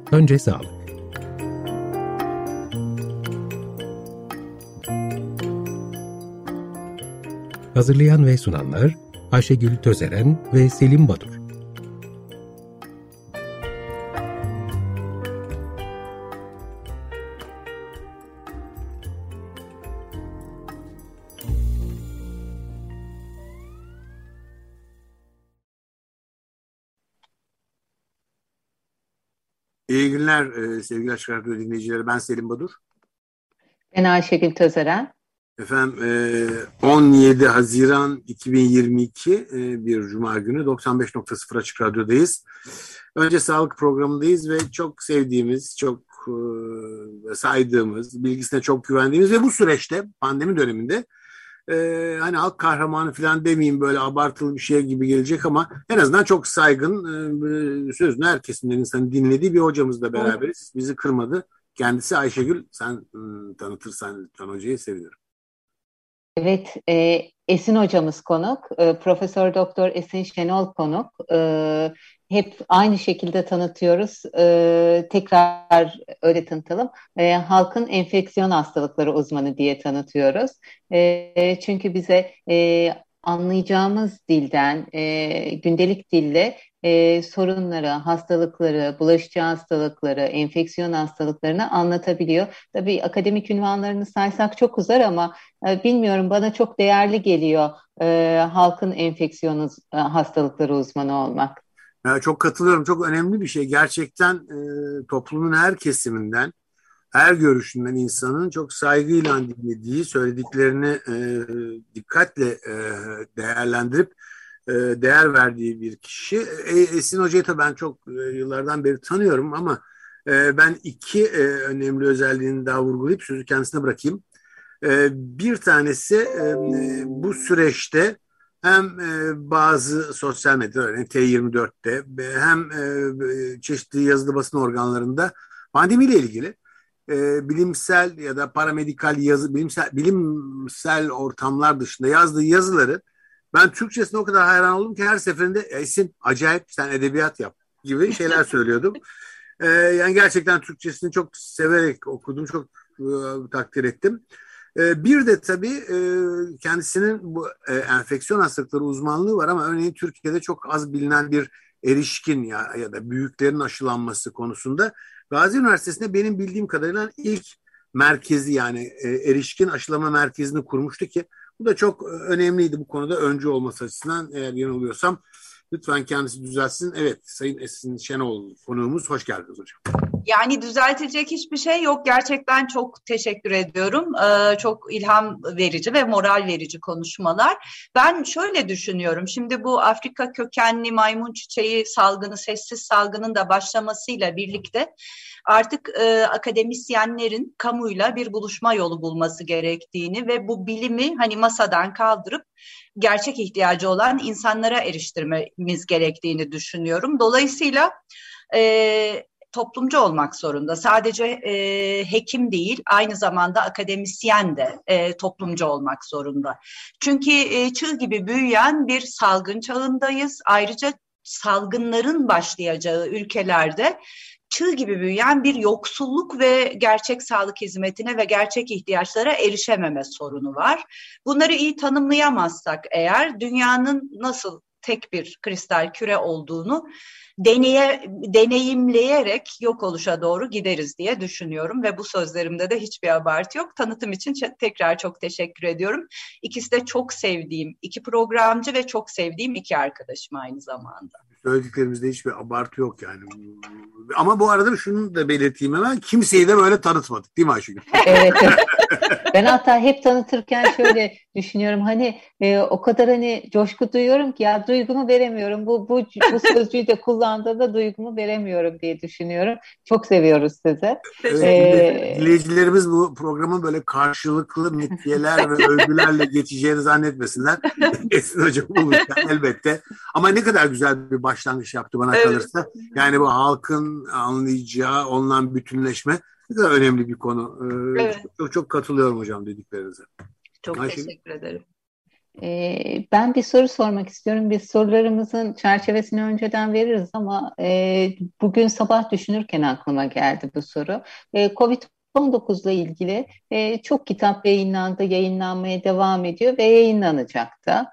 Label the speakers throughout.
Speaker 1: Önce sağlık. Hazırlayan ve sunanlar Ayşegül Tözeren ve Selim Badur.
Speaker 2: İyi günler sevgili Açık Radyo dinleyicileri. Ben Selim Badur.
Speaker 3: Ben Ayşegül Tözeren.
Speaker 2: Efendim 17 Haziran 2022 bir Cuma günü 95.0 Açık Radyo'dayız. Önce sağlık programındayız ve çok sevdiğimiz, çok saydığımız, bilgisine çok güvendiğimiz ve bu süreçte pandemi döneminde hani halk kahramanı falan demeyeyim, böyle abartılı bir şey gibi gelecek ama en azından çok saygın, sözünü her kesimden insanın dinlediği bir hocamızla beraberiz. Bizi kırmadı. Kendisi Ayşegül. Sen tanıtırsan lütfen hocayı sevinirim.
Speaker 3: Evet, Esin hocamız konuk. Profesör Doktor Esin Şenol konuk. Hep aynı şekilde tanıtıyoruz. Tekrar öyle tanıtalım. Halkın enfeksiyon hastalıkları uzmanı diye tanıtıyoruz. Çünkü bize anlayacağımız dilden, gündelik dille sorunları, hastalıkları, bulaşıcı hastalıkları, enfeksiyon hastalıklarını anlatabiliyor. Tabii akademik ünvanlarını saysak çok uzar ama bilmiyorum, bana çok değerli geliyor halkın enfeksiyon hastalıkları uzmanı olmak.
Speaker 2: Ya, çok katılıyorum. Çok önemli bir şey. Gerçekten toplumun her kesiminden, her görüşünden insanın çok saygıyla dinlediği, söylediklerini dikkatle değerlendirip değer verdiği bir kişi. Esin Hoca'yı da ben çok yıllardan beri tanıyorum ama ben iki önemli özelliğini daha vurgulayıp sözü kendisine bırakayım. Bir tanesi bu süreçte hem bazı sosyal medya, örneğin T24'te hem çeşitli yazılı basın organlarında pandemiyle ilgili bilimsel ya da paramedikal yazı, bilimsel ortamlar dışında yazdığı yazıları ben Türkçesine o kadar hayran oldum ki her seferinde Esin acayip, sen edebiyat yap gibi şeyler söylüyordum. Yani gerçekten Türkçesini çok severek okudum, çok takdir ettim. Bir de tabii kendisinin bu enfeksiyon hastalıkları uzmanlığı var ama örneğin Türkiye'de çok az bilinen bir erişkin ya da büyüklerin aşılanması konusunda Gazi Üniversitesi'nde benim bildiğim kadarıyla ilk merkezi, yani erişkin aşılama merkezini kurmuştu ki bu da çok önemliydi bu konuda öncü olması açısından. Eğer yanılıyorsam lütfen kendisi düzeltsin. Evet, Sayın Esin Şenol konuğumuz, hoş geldiniz hocam.
Speaker 4: Yani düzeltecek hiçbir şey yok. Gerçekten çok teşekkür ediyorum. Çok ilham verici ve moral verici konuşmalar. Ben şöyle düşünüyorum. Şimdi bu Afrika kökenli maymun çiçeği salgını, sessiz salgının da başlamasıyla birlikte artık akademisyenlerin kamuyla bir buluşma yolu bulması gerektiğini ve bu bilimi hani masadan kaldırıp gerçek ihtiyacı olan insanlara eriştirmemiz gerektiğini düşünüyorum. Dolayısıyla toplumcu olmak zorunda. Sadece hekim değil, aynı zamanda akademisyen de toplumcu olmak zorunda. Çünkü çığ gibi büyüyen bir salgın çağındayız. Ayrıca salgınların başlayacağı ülkelerde çığ gibi büyüyen bir yoksulluk ve gerçek sağlık hizmetine ve gerçek ihtiyaçlara erişememe sorunu var. Bunları iyi tanımlayamazsak eğer dünyanın nasıl tek bir kristal küre olduğunu deneyimleyerek yok oluşa doğru gideriz diye düşünüyorum ve bu sözlerimde de hiçbir abartı yok. Tanıtım için tekrar çok teşekkür ediyorum. İkisi de çok sevdiğim iki programcı ve çok sevdiğim iki arkadaşım aynı zamanda.
Speaker 2: Söylediklerimizde hiçbir abartı yok yani. Ama bu arada şunu da belirteyim hemen. Kimseyi de böyle tanıtmadık değil mi Ayşegül?
Speaker 3: Evet. Ben hatta hep tanıtırken şöyle düşünüyorum, hani o kadar hani coşku duyuyorum ki ya duygumu veremiyorum. Bu sözcüğü de kullandığımda duygumu veremiyorum diye düşünüyorum. Çok seviyoruz sizi.
Speaker 2: Evet, dinleyicilerimiz bu programın böyle karşılıklı metiyeler ve övgülerle geçeceğini zannetmesinler. Esin Hocam bulurken elbette. Ama ne kadar güzel bir başlangıç yaptı bana kalırsa. Yani bu halkın anlayacağı, onunla bütünleşme ne kadar önemli bir konu. Evet. Çok katılıyorum hocam dediklerinize.
Speaker 4: Çok teşekkür ederim.
Speaker 3: Ben bir soru sormak istiyorum. Biz sorularımızın çerçevesini önceden veririz ama bugün sabah düşünürken aklıma geldi bu soru. Covid-19 ile ilgili çok kitap yayınlandı, yayınlanmaya devam ediyor ve yayınlanacak da.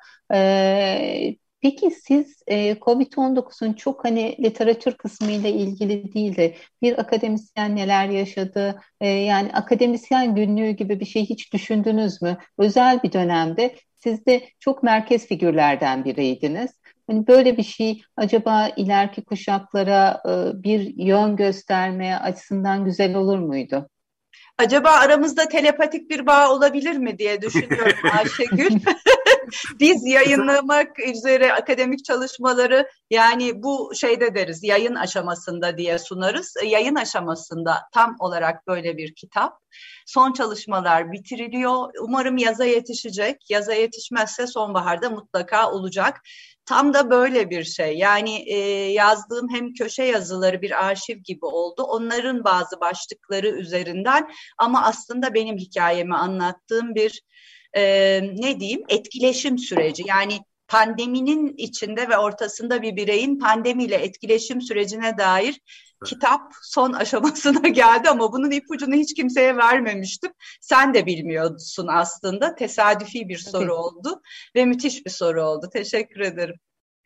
Speaker 3: Peki siz Covid-19'un çok hani literatür kısmı ile ilgili değil de bir akademisyen neler yaşadı? Yani akademisyen günlüğü gibi bir şey hiç düşündünüz mü? Özel bir dönemde siz de çok merkez figürlerden biriydiniz. Hani böyle bir şey acaba ileriki kuşaklara bir yön göstermeye açısından güzel olur muydu?
Speaker 4: Acaba aramızda telepatik bir bağ olabilir mi diye düşünüyorum Ayşegül. Biz yayınlamak üzere akademik çalışmaları yani bu şeyde deriz yayın aşamasında diye sunarız. Yayın aşamasında tam olarak böyle bir kitap. Son çalışmalar bitiriliyor. Umarım yaza yetişecek. Yaza yetişmezse sonbaharda mutlaka olacak. Tam da böyle bir şey. Yani yazdığım hem köşe yazıları bir arşiv gibi oldu. Onların bazı başlıkları üzerinden ama aslında benim hikayemi anlattığım bir ne diyeyim etkileşim süreci. Yani pandeminin içinde ve ortasında bir bireyin pandemiyle etkileşim sürecine dair kitap son aşamasına geldi ama bunun ipucunu hiç kimseye vermemiştim. Sen de bilmiyorsun aslında. Tesadüfi bir soru oldu ve müthiş bir soru oldu. Teşekkür ederim.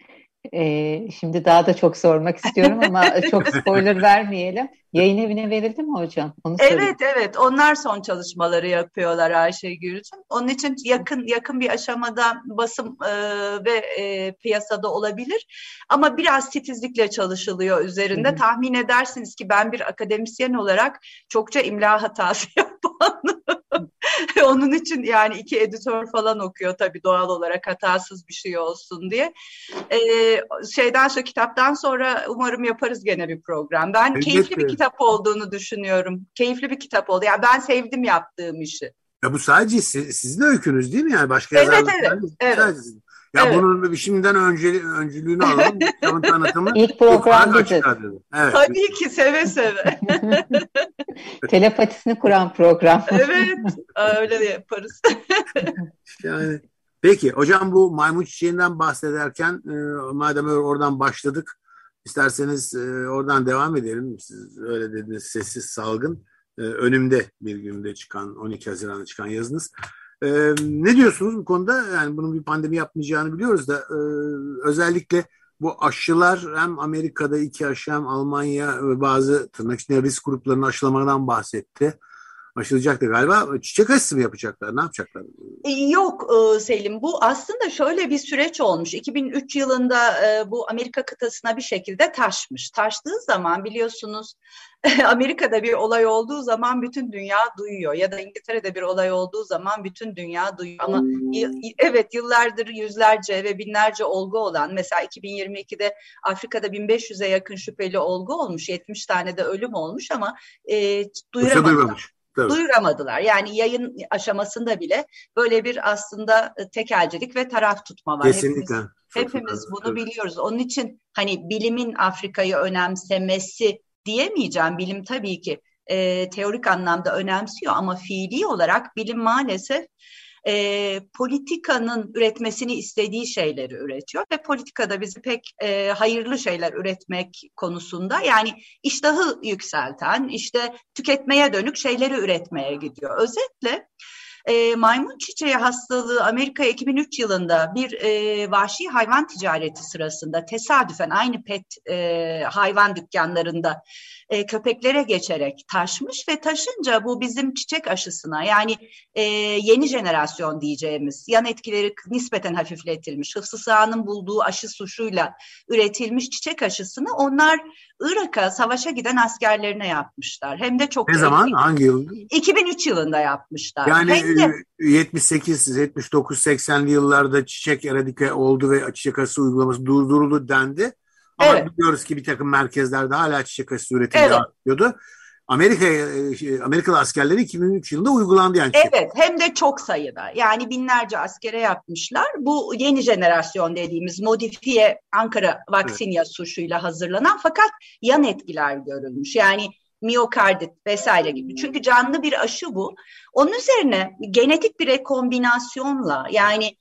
Speaker 3: Şimdi daha da çok sormak istiyorum ama çok spoiler vermeyelim. Yayın evine verildi mi hocam? Onu
Speaker 4: evet. Onlar son çalışmaları yapıyorlar Ayşegül'cüğüm. Onun için yakın bir aşamada basım ve piyasada olabilir. Ama biraz titizlikle çalışılıyor üzerinde. Tahmin edersiniz ki ben bir akademisyen olarak çokça imla hatası yapan. Onun için yani 2 editör falan okuyor tabii doğal olarak hatasız bir şey olsun diye. Şu kitaptan sonra umarım yaparız gene bir program. Ben keyifli bir kitap olduğunu düşünüyorum. Keyifli bir kitap oldu. Yani ben sevdim yaptığım işi.
Speaker 2: Ya bu sadece sizin öykünüz değil mi? Yani başka yazarlar.
Speaker 4: Evet.
Speaker 2: Ya bunun şimdiden öncülüğünü alalım. Kitabın tanıtımı.
Speaker 3: İlk program biziz.
Speaker 4: Evet. Tabii ki seve.
Speaker 3: Telepatisini kuran program.
Speaker 4: Evet. Öyle de yaparız.
Speaker 2: Yani peki hocam bu maymun çiçeğinden bahsederken madem oradan başladık isterseniz oradan devam edelim. Siz öyle dediniz sessiz salgın. Önümde bir günde çıkan 12 Haziran'da çıkan yazınız. Ne diyorsunuz bu konuda? Yani bunun bir pandemi yapmayacağını biliyoruz da özellikle bu aşılar hem Amerika'da 2 aşı hem Almanya ve bazı tırnak içinde risk gruplarının aşılamadan bahsetti. Aşılacaktı galiba. Çiçek aşısı mı yapacaklar? Ne yapacaklar?
Speaker 4: Yok Selim. Bu aslında şöyle bir süreç olmuş. 2003 yılında bu Amerika kıtasına bir şekilde taşmış. Taştığı zaman biliyorsunuz Amerika'da bir olay olduğu zaman bütün dünya duyuyor. Ya da İngiltere'de bir olay olduğu zaman bütün dünya duyuyor. Ama evet yıllardır yüzlerce ve binlerce olgu olan mesela 2022'de Afrika'da 1500'e yakın şüpheli olgu olmuş. 70 tane de ölüm olmuş ama duyuramadılar. Yani yayın aşamasında bile böyle bir aslında tekelcilik ve taraf tutma var.
Speaker 2: Kesinlikle.
Speaker 4: Hepimiz bunu biliyoruz. Onun için hani bilimin Afrika'yı önemsemesi diyemeyeceğim. Bilim tabii ki teorik anlamda önemsiyor ama fiili olarak bilim maalesef politikanın üretmesini istediği şeyleri üretiyor ve politikada bizi pek hayırlı şeyler üretmek konusunda yani iştahı yükselten, işte tüketmeye dönük şeyleri üretmeye gidiyor. Özetle maymun çiçeği hastalığı Amerika'ya 2003 yılında bir vahşi hayvan ticareti sırasında tesadüfen aynı pet hayvan dükkanlarında köpeklere geçerek taşmış ve taşınca bu bizim çiçek aşısına yani yeni jenerasyon diyeceğimiz yan etkileri nispeten hafifletilmiş hıfzı sahanın bulduğu aşı suçuyla üretilmiş çiçek aşısını onlar Irak'a savaşa giden askerlerine yapmışlar. Hem de çok...
Speaker 2: Ne zaman? Hangi yıl?
Speaker 4: 2003 yılında yapmışlar.
Speaker 2: Yani 78, 79, 80'li yıllarda çiçek eradike oldu ve çiçek aşısı uygulaması durduruldu dendi. Ama biliyoruz ki bir takım merkezlerde hala çiçek aşısı üretimi artıyordu. Amerikalı askerleri 2003 yılında uygulandı yani.
Speaker 4: Evet, hem de çok sayıda. Yani binlerce askere yapmışlar. Bu yeni jenerasyon dediğimiz modifiye Ankara Vaksinya suçuyla hazırlanan fakat yan etkiler görülmüş. Yani miyokardit vesaire gibi. Çünkü canlı bir aşı bu. Onun üzerine genetik bir rekombinasyonla, yani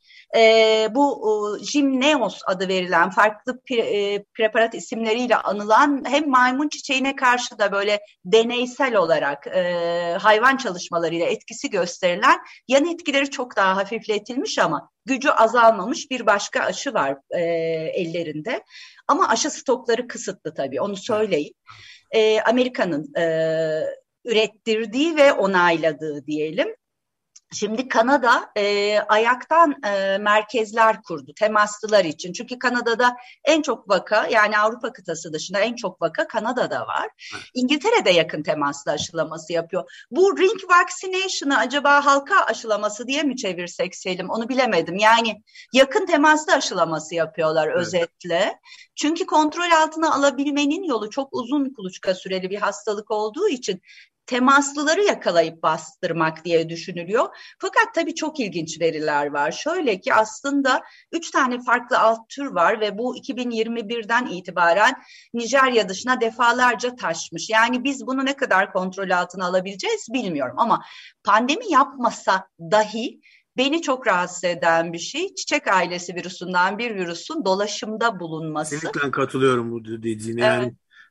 Speaker 4: bu Jimneos adı verilen farklı preparat isimleriyle anılan, hem maymun çiçeğine karşı da böyle deneysel olarak hayvan çalışmalarıyla etkisi gösterilen, yan etkileri çok daha hafifletilmiş ama gücü azalmamış bir başka aşı var ellerinde. Ama aşı stokları kısıtlı tabii, onu söyleyeyim. Amerika'nın ürettirdiği ve onayladığı diyelim. Şimdi Kanada ayaktan merkezler kurdu temaslılar için. Çünkü Kanada'da en çok vaka, yani Avrupa kıtası dışında en çok vaka Kanada'da var. İngiltere'de yakın temaslı aşılaması yapıyor. Bu ring vaccination'ı acaba halka aşılaması diye mi çevirsek Selim? Onu bilemedim. Yani yakın temaslı aşılaması yapıyorlar özetle. Çünkü kontrol altına alabilmenin yolu çok uzun kuluçka süreli bir hastalık olduğu için temaslıları yakalayıp bastırmak diye düşünülüyor. Fakat tabii çok ilginç veriler var. Şöyle ki aslında 3 tane farklı alt tür var ve bu 2021'den itibaren Nijerya dışına defalarca taşmış. Yani biz bunu ne kadar kontrol altına alabileceğiz bilmiyorum ama pandemi yapmasa dahi beni çok rahatsız eden bir şey, çiçek ailesi virüsünden bir virüsün dolaşımda bulunması.
Speaker 2: Kesinlikle katılıyorum bu dediğine. Yani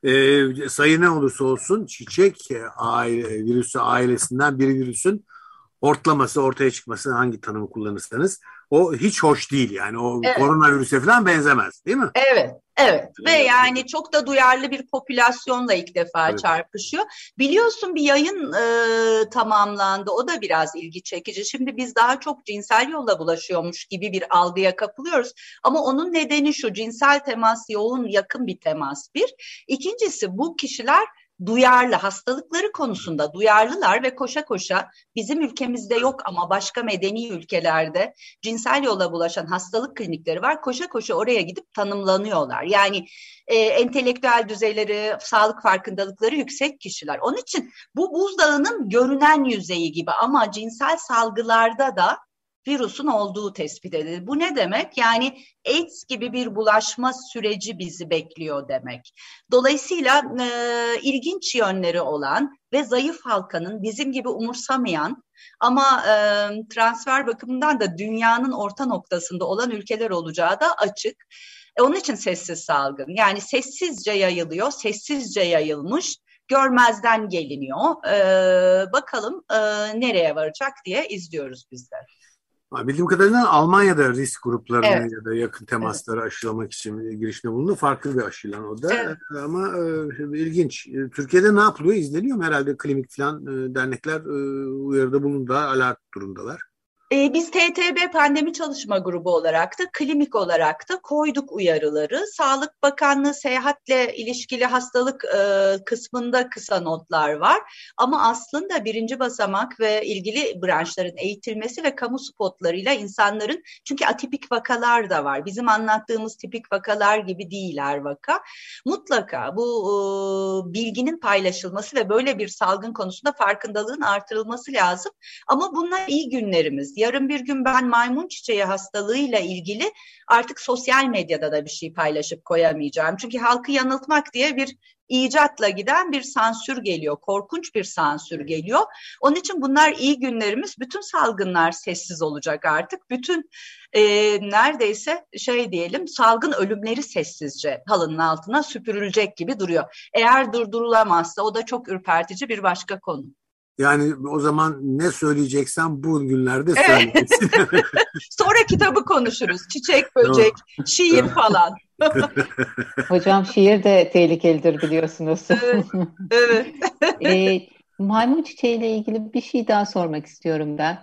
Speaker 2: sayı ne olursa olsun çiçek virüsü ailesinden bir virüsün ortlaması, ortaya çıkması, hangi tanımı kullanırsanız, o hiç hoş değil. Yani o koronavirüse falan benzemez, değil mi?
Speaker 4: Evet. Ve yani çok da duyarlı bir popülasyonla ilk defa çarpışıyor. Biliyorsun bir yayın tamamlandı. O da biraz ilgi çekici. Şimdi biz daha çok cinsel yolla bulaşıyormuş gibi bir algıya kapılıyoruz. Ama onun nedeni şu: cinsel temas yoğun, yakın bir temas bir. İkincisi, bu kişiler duyarlı, hastalıkları konusunda duyarlılar ve koşa koşa, bizim ülkemizde yok ama başka medeni ülkelerde cinsel yolla bulaşan hastalık klinikleri var. Koşa koşa oraya gidip tanımlanıyorlar. Yani entelektüel düzeyleri, sağlık farkındalıkları yüksek kişiler. Onun için bu buzdağının görünen yüzeyi gibi ama cinsel salgılarda da virüsün olduğu tespit edildi. Bu ne demek? Yani AIDS gibi bir bulaşma süreci bizi bekliyor demek. Dolayısıyla ilginç yönleri olan ve zayıf halkanın, bizim gibi umursamayan ama transfer bakımından da dünyanın orta noktasında olan ülkeler olacağı da açık. Onun için sessiz salgın. Yani sessizce yayılıyor, sessizce yayılmış, görmezden geliniyor. Bakalım nereye varacak diye izliyoruz biz de.
Speaker 2: Bildiğim kadarıyla Almanya'da risk gruplarını ya da yakın temasları aşılamak için girişimde bulundu. Farklı bir aşıyla o da. Ama ilginç. Türkiye'de ne yapılıyor? İzleniyor mu? Herhalde klinik falan dernekler uyarıda bulundu. Alert durumdalar.
Speaker 4: Biz TTB Pandemi Çalışma Grubu olarak da, klinik olarak da koyduk uyarıları. Sağlık Bakanlığı seyahatle ilişkili hastalık kısmında kısa notlar var. Ama aslında birinci basamak ve ilgili branşların eğitilmesi ve kamu spotlarıyla insanların, çünkü atipik vakalar da var. Bizim anlattığımız tipik vakalar gibi değiller vaka. Mutlaka bu bilginin paylaşılması ve böyle bir salgın konusunda farkındalığın artırılması lazım. Ama bunlar iyi günlerimiz. Yarın bir gün ben maymun çiçeği hastalığıyla ilgili artık sosyal medyada da bir şey paylaşıp koyamayacağım. Çünkü halkı yanıltmak diye bir icatla giden bir sansür geliyor. Korkunç bir sansür geliyor. Onun için bunlar iyi günlerimiz. Bütün salgınlar sessiz olacak artık. Bütün neredeyse diyelim, salgın ölümleri sessizce halının altına süpürülecek gibi duruyor. Eğer durdurulamazsa o da çok ürpertici bir başka konu.
Speaker 2: Yani o zaman ne söyleyeceksen bu günlerde söyleyesin.
Speaker 4: Sonra kitabı konuşuruz. Çiçek, böcek, şiir falan.
Speaker 3: Hocam şiir de tehlikelidir biliyorsunuz.
Speaker 4: Evet.
Speaker 3: Maymun çiçeğiyle ilgili bir şey daha sormak istiyorum ben.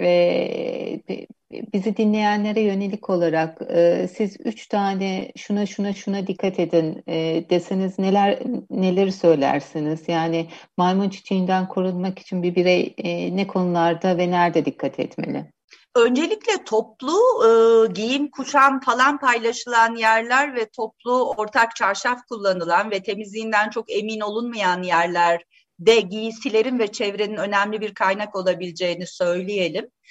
Speaker 3: Bizi dinleyenlere yönelik olarak siz 3 tane şuna dikkat edin deseniz neleri söylersiniz? Yani maymun çiçeğinden korunmak için bir birey ne konularda ve nerede dikkat etmeli?
Speaker 4: Öncelikle toplu giyim, kuşam falan paylaşılan yerler ve toplu ortak çarşaf kullanılan ve temizliğinden çok emin olunmayan yerlerde giysilerin ve çevrenin önemli bir kaynak olabileceğini söyleyelim.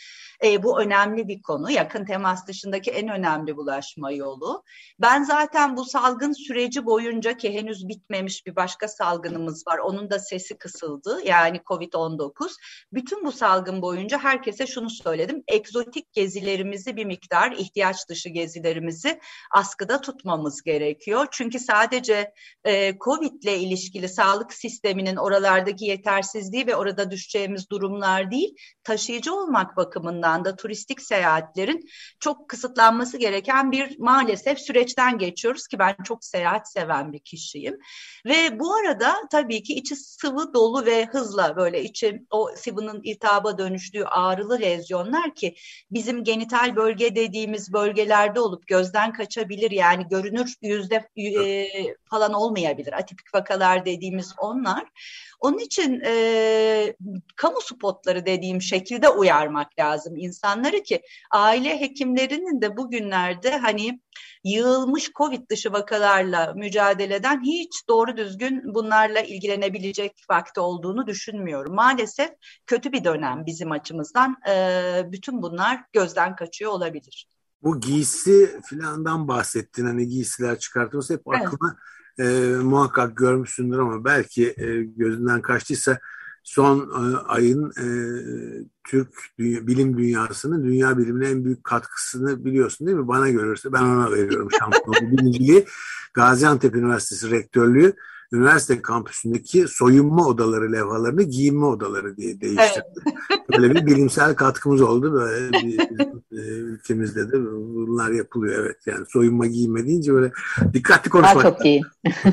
Speaker 4: Bu önemli bir konu. Yakın temas dışındaki en önemli bulaşma yolu. Ben zaten bu salgın süreci boyunca, ki henüz bitmemiş bir başka salgınımız var. Onun da sesi kısıldı. Yani Covid-19. Bütün bu salgın boyunca herkese şunu söyledim. Egzotik gezilerimizi bir miktar, ihtiyaç dışı gezilerimizi askıda tutmamız gerekiyor. Çünkü sadece Covid ile ilişkili sağlık sisteminin oralardaki yetersizliği ve orada düşeceğimiz durumlar değil, taşıyıcı olmak bakımından da turistik seyahatlerin çok kısıtlanması gereken bir maalesef süreçten geçiyoruz ki ben çok seyahat seven bir kişiyim. Ve bu arada tabii ki içi sıvı dolu ve hızla böyle içi o sıvının iltihaba dönüştüğü ağrılı lezyonlar ki bizim genital bölge dediğimiz bölgelerde olup gözden kaçabilir, yani görünür yüzde falan olmayabilir. Atipik vakalar dediğimiz onlar. Onun için kamu spotları dediğim şekilde uyarmak lazım insanları ki aile hekimlerinin de bugünlerde hani yığılmış Covid dışı vakalarla mücadeleden hiç doğru düzgün bunlarla ilgilenebilecek vakti olduğunu düşünmüyorum. Maalesef kötü bir dönem bizim açımızdan. Bütün bunlar gözden kaçıyor olabilir.
Speaker 2: Bu giysi filandan bahsettin, hani giysiler çıkartılması hep aklıma muhakkak görmüşsündür ama belki gözünden kaçtıysa son ayın Türk bilim dünyasının dünya bilimine en büyük katkısını biliyorsun değil mi? Bana görürse ben ona veriyorum şampiyonluğu birinciliği. Gaziantep Üniversitesi Rektörlüğü üniversite kampüsündeki soyunma odaları levhalarını giyinme odaları diye değiştirdi. Evet. Böyle bir bilimsel katkımız oldu. Böyle ülkemizde de bunlar yapılıyor. Evet, yani soyunma giyinme deyince böyle dikkatli konuşmak.
Speaker 3: Daha çok giyin.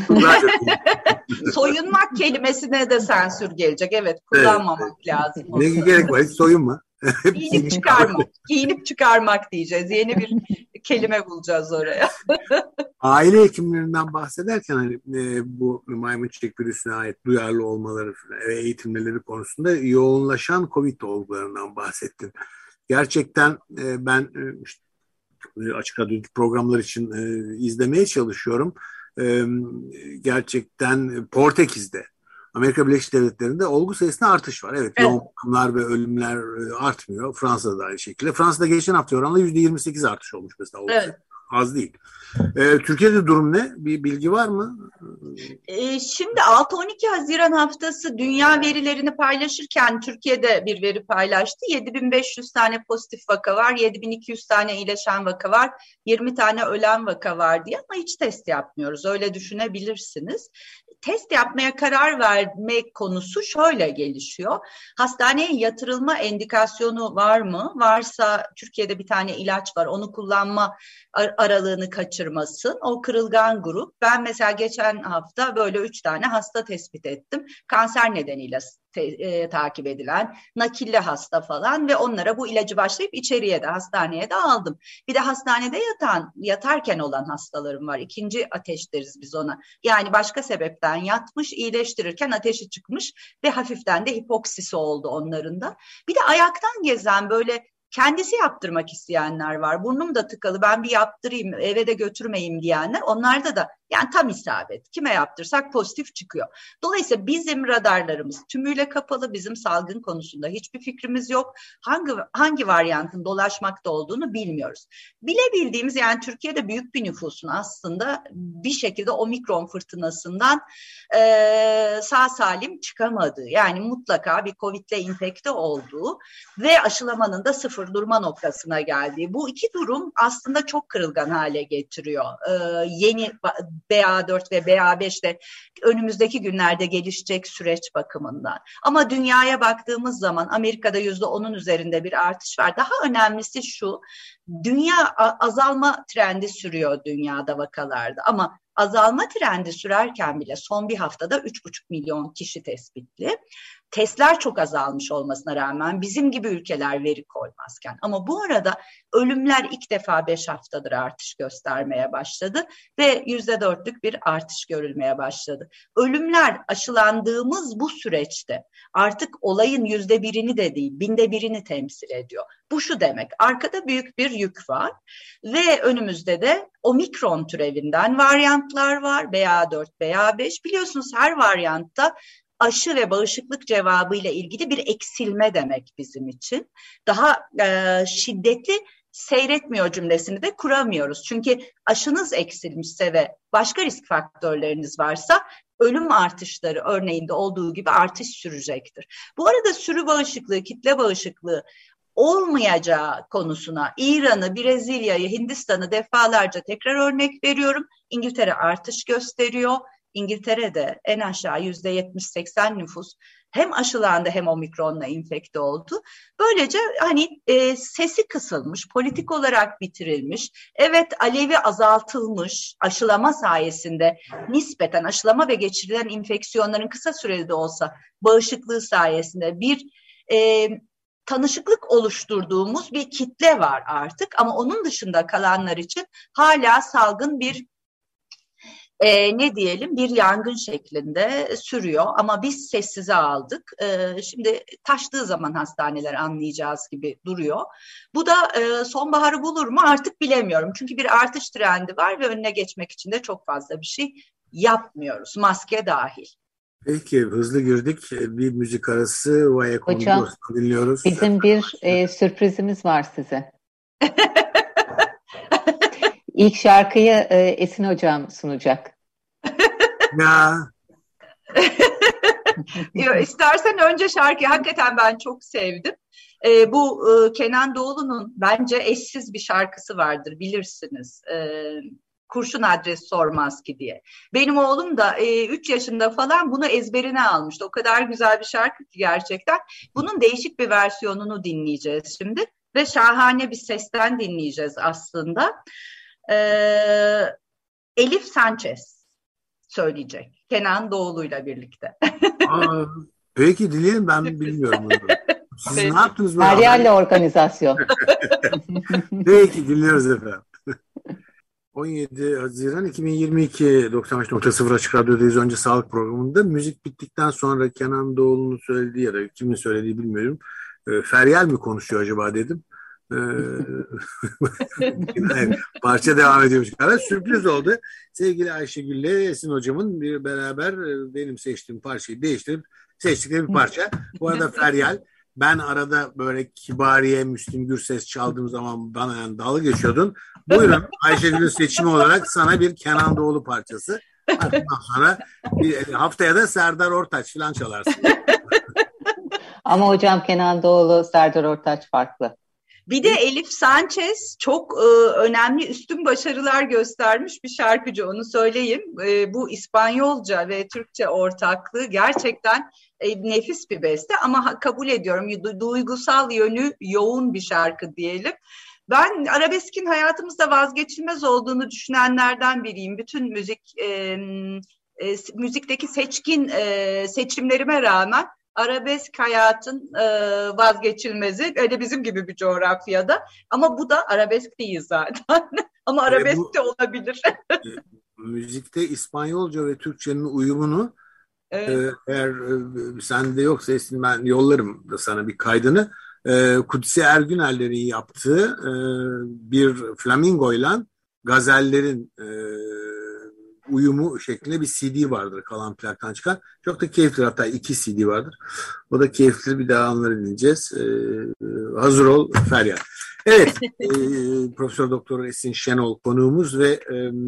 Speaker 4: Soyunmak kelimesine de sansür gelecek. Evet, kullanmamak lazım.
Speaker 2: Ne gerek var? Hiç soyunma.
Speaker 4: Giyinip çıkarmak. Giyinip çıkarmak diyeceğiz. Yeni bir kelime bulacağız oraya.
Speaker 2: Aile hekimlerinden bahsederken hani bu maymun çiçek virüsüne ait duyarlı olmaları ve eğitimleri konusunda yoğunlaşan Covid olgularından bahsettin. Gerçekten ben işte, açık radyodaki programlar için izlemeye çalışıyorum. Gerçekten Portekiz'de, Amerika Birleşik Devletleri'nde olgu sayısında artış var. Evet, yoğun bakımlar ve ölümler artmıyor. Fransa'da da aynı şekilde. Fransa'da geçen hafta oranla %28 artış olmuş mesela. Evet. Az değil. Türkiye'de durum ne? Bir bilgi var mı?
Speaker 4: Şimdi 6-12 Haziran haftası dünya verilerini paylaşırken Türkiye'de bir veri paylaştı. 7.500 tane pozitif vaka var, 7.200 tane iyileşen vaka var, 20 tane ölen vaka var diye, ama hiç test yapmıyoruz. Öyle düşünebilirsiniz. Test yapmaya karar vermek konusu şöyle gelişiyor. Hastaneye yatırılma endikasyonu var mı? Varsa Türkiye'de bir tane ilaç var. Onu kullanma aralığını kaçırmasın. O kırılgan grup. Ben mesela geçen hafta böyle 3 tane hasta tespit ettim. Kanser nedeniyle takip edilen, nakilli hasta falan ve onlara bu ilacı başlayıp içeriye de hastaneye de aldım. Bir de hastanede yatarken olan hastalarım var. İkinci ateş deriz biz ona. Yani başka sebepten yatmış, iyileştirirken ateşi çıkmış ve hafiften de hipoksisi oldu onların da. Bir de ayaktan gezen böyle kendisi yaptırmak isteyenler var. Burnum da tıkalı, ben bir yaptırayım, eve de götürmeyeyim diyenler. Onlarda da yani tam isabet. Kime yaptırsak pozitif çıkıyor. Dolayısıyla bizim radarlarımız tümüyle kapalı. Bizim salgın konusunda hiçbir fikrimiz yok. Hangi varyantın dolaşmakta olduğunu bilmiyoruz. Bilebildiğimiz, yani Türkiye'de büyük bir nüfusun aslında bir şekilde omikron fırtınasından sağ salim çıkamadığı, yani mutlaka bir Covid'le infekte olduğu ve aşılamanın da sıfır durma noktasına geldiği. Bu iki durum aslında çok kırılgan hale getiriyor. Yeni BA4 ve BA5'te önümüzdeki günlerde gelişecek süreç bakımından. Ama dünyaya baktığımız zaman Amerika'da %10'un üzerinde bir artış var. Daha önemlisi şu, dünya azalma trendi sürüyor dünyada vakalarda, ama azalma trendi sürerken bile son bir haftada 3,5 milyon kişi tespitli. Testler çok azalmış olmasına rağmen bizim gibi ülkeler veri koymazken. Ama bu arada ölümler ilk defa 5 haftadır artış göstermeye başladı ve %4'lük bir artış görülmeye başladı. Ölümler aşılandığımız bu süreçte artık olayın %1'ini de değil, 1/1000'ini temsil ediyor. Bu şu demek, arkada büyük bir yük var ve önümüzde de omikron türevinden varyantlar var, BA4, BA5. Biliyorsunuz her varyantta aşı ve bağışıklık cevabıyla ilgili bir eksilme demek bizim için. Daha şiddetli seyretmiyor cümlesini de kuramıyoruz. Çünkü aşınız eksilmişse ve başka risk faktörleriniz varsa ölüm artışları örneğinde olduğu gibi artış sürecektir. Bu arada sürü bağışıklığı, kitle bağışıklığı olmayacağı konusuna İran'ı, Brezilya'yı, Hindistan'ı defalarca tekrar örnek veriyorum. İngiltere artış gösteriyor. İngiltere'de en aşağı %70-80 nüfus hem aşılandı hem omikronla enfekte oldu. Böylece hani sesi kısılmış, politik olarak bitirilmiş. Evet, alevi azaltılmış aşılama sayesinde nispeten aşılama ve geçirilen enfeksiyonların kısa süreli de olsa bağışıklığı sayesinde bir tanışıklık oluşturduğumuz bir kitle var artık. Ama onun dışında kalanlar için hala salgın bir bir yangın şeklinde sürüyor ama biz sessize aldık. Şimdi taştığı zaman hastaneler anlayacağız gibi duruyor. Bu da sonbaharı bulur mu artık bilemiyorum. Çünkü bir artış trendi var ve önüne geçmek için de çok fazla bir şey yapmıyoruz. Maske dahil.
Speaker 2: Peki, hızlı girdik. Bir müzik arası. Vaya
Speaker 3: Hocam,
Speaker 2: dinliyoruz.
Speaker 3: Bizim bir sürprizimiz var size. İlk şarkıyı Esin Hocam sunacak.
Speaker 2: Ya.
Speaker 4: İstersen önce şarkıyı hakikaten ben çok sevdim. Bu Kenan Doğulu'nun bence eşsiz bir şarkısı vardır, bilirsiniz. Kurşun adres sormaz ki diye. Benim oğlum da 3 yaşında falan bunu ezberine almıştı. O kadar güzel bir şarkı ki gerçekten. Bunun değişik bir versiyonunu dinleyeceğiz şimdi. Ve şahane bir sesten dinleyeceğiz aslında. Elif Sanchez söyleyecek. Kenan Doğulu'yla birlikte.
Speaker 2: Peki, dileyelim, ben bilmiyorum bunu. Siz ne yaptınız böyle?
Speaker 3: Feryal'le organizasyon.
Speaker 2: Peki, dinliyoruz efendim. 17 Haziran 2022 95.0 Açık Radyo'dayız. Önce sağlık programında müzik bittikten sonra Kenan Doğulu'nun söylediği ya da kimin söylediği bilmiyorum. Feryal mi konuşuyor acaba dedim. Parça devam ediyormuş. Sürpriz oldu. Sevgili Ayşegül'le Esin Hocam'ın bir beraber benim seçtiğim parçayı değiştirip seçtikleri bir parça. Bu arada Feryal, ben arada böyle Kibariye, Müslüm Gürses çaldığım zaman bana yani dalga geçiyordun. Buyurun, Ayşegül'ün seçimi olarak sana bir Kenan Doğulu parçası. Ondan sonra haftaya da Serdar Ortaç falan çalarsın.
Speaker 3: Ama hocam Kenan Doğulu, Serdar Ortaç farklı.
Speaker 4: Bir de Elif Sanchez çok önemli üstün başarılar göstermiş bir şarkıcı, onu söyleyeyim. Bu İspanyolca ve Türkçe ortaklığı gerçekten nefis bir beste ama kabul ediyorum duygusal yönü yoğun bir şarkı diyelim. Ben arabeskin hayatımızda vazgeçilmez olduğunu düşünenlerden biriyim. Bütün müzikteki seçkin seçimlerime rağmen arabesk hayatın vazgeçilmezi, öyle bizim gibi bir coğrafyada. Ama bu da arabesk değil zaten. Ama arabesk de olabilir.
Speaker 2: Müzikte İspanyolca ve Türkçenin uyumunu eğer sende yoksa Esin, ben yollarım da sana bir kaydını. Kudüs'e Ergüner'lerin yaptığı bir flamingoyla gazellerin uyumu şeklinde bir CD vardır, kalan plaktan çıkan. Çok da keyifli, hatta 2 CD vardır. O da keyifli, bir daha onları dinleyeceğiz. Hazır ol Feryal. Evet, Profesör Doktor Esin Şenol konuğumuz ve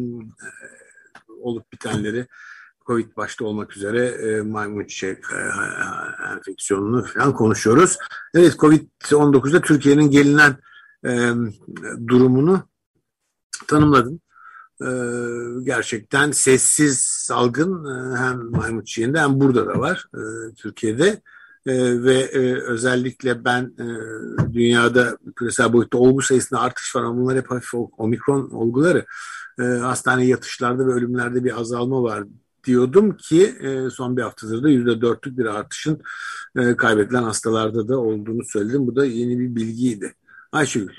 Speaker 2: olup bitenleri, Covid başta olmak üzere maymun çiçek enfeksiyonunu falan konuşuyoruz. Evet, Covid-19'da Türkiye'nin gelinen durumunu tanımladın. Gerçekten sessiz salgın hem maymun çiçeğinde hem burada da var Türkiye'de. Ve özellikle ben dünyada küresel boyutta olgu sayısında artış var ama bunlar hep hafif omikron olguları. Hastane yatışlarda ve ölümlerde bir azalma var diyordum ki son bir haftadır da %4'lük bir artışın kaybedilen hastalarda da olduğunu söyledim. Bu da yeni bir bilgiydi. Ayşegül.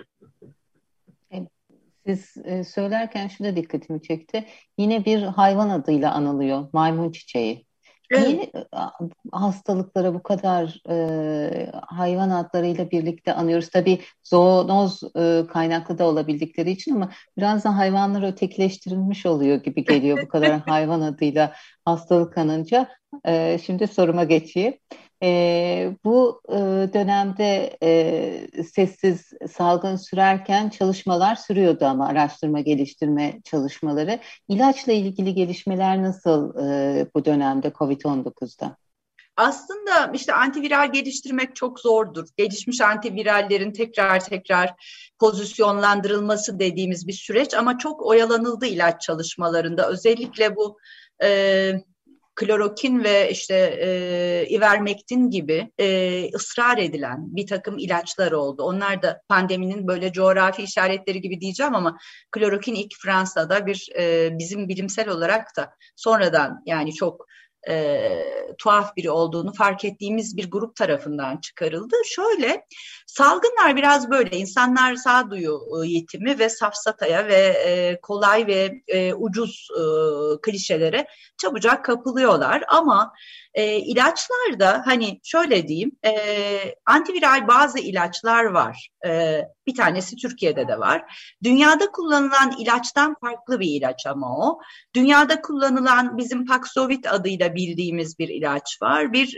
Speaker 3: Siz söylerken şu da dikkatimi çekti. Yine bir hayvan adıyla anılıyor. Maymun çiçeği. Niye hastalıklara bu kadar hayvan adlarıyla birlikte anıyoruz? Tabii zoonoz kaynaklı da olabildikleri için, ama biraz da hayvanlar ötekileştirilmiş oluyor gibi geliyor bu kadar hayvan adıyla hastalık anınca. Şimdi soruma geçeyim. Bu dönemde sessiz salgın sürerken çalışmalar sürüyordu, ama araştırma geliştirme çalışmaları. İlaçla ilgili gelişmeler nasıl bu dönemde COVID-19'da?
Speaker 4: Aslında işte antiviral geliştirmek çok zordur. Gelişmiş antivirallerin tekrar pozisyonlandırılması dediğimiz bir süreç, ama çok oyalanıldı ilaç çalışmalarında. Özellikle bu klorokin ve ivermektin gibi ısrar edilen bir takım ilaçlar oldu. Onlar da pandeminin böyle coğrafi işaretleri gibi diyeceğim, ama klorokin ilk Fransa'da bizim bilimsel olarak da sonradan, yani çok tuhaf biri olduğunu fark ettiğimiz bir grup tarafından çıkarıldı. Şöyle, salgınlar biraz böyle, insanlar sağduyu yetimi ve safsataya ve kolay ve ucuz klişelere çabucak kapılıyorlar, ama ilaçlar da, hani şöyle diyeyim, antiviral bazı ilaçlar var. Bir tanesi Türkiye'de de var. Dünyada kullanılan ilaçtan farklı bir ilaç ama o. Dünyada kullanılan bizim Paxlovid adıyla bildiğimiz bir ilaç var. Bir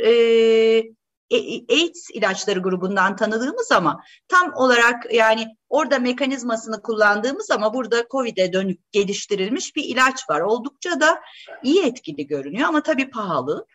Speaker 4: AIDS ilaçları grubundan tanıdığımız, ama tam olarak yani orada mekanizmasını kullandığımız, ama burada COVID'e dönük geliştirilmiş bir ilaç var. Oldukça da iyi etkili görünüyor, ama tabii pahalı.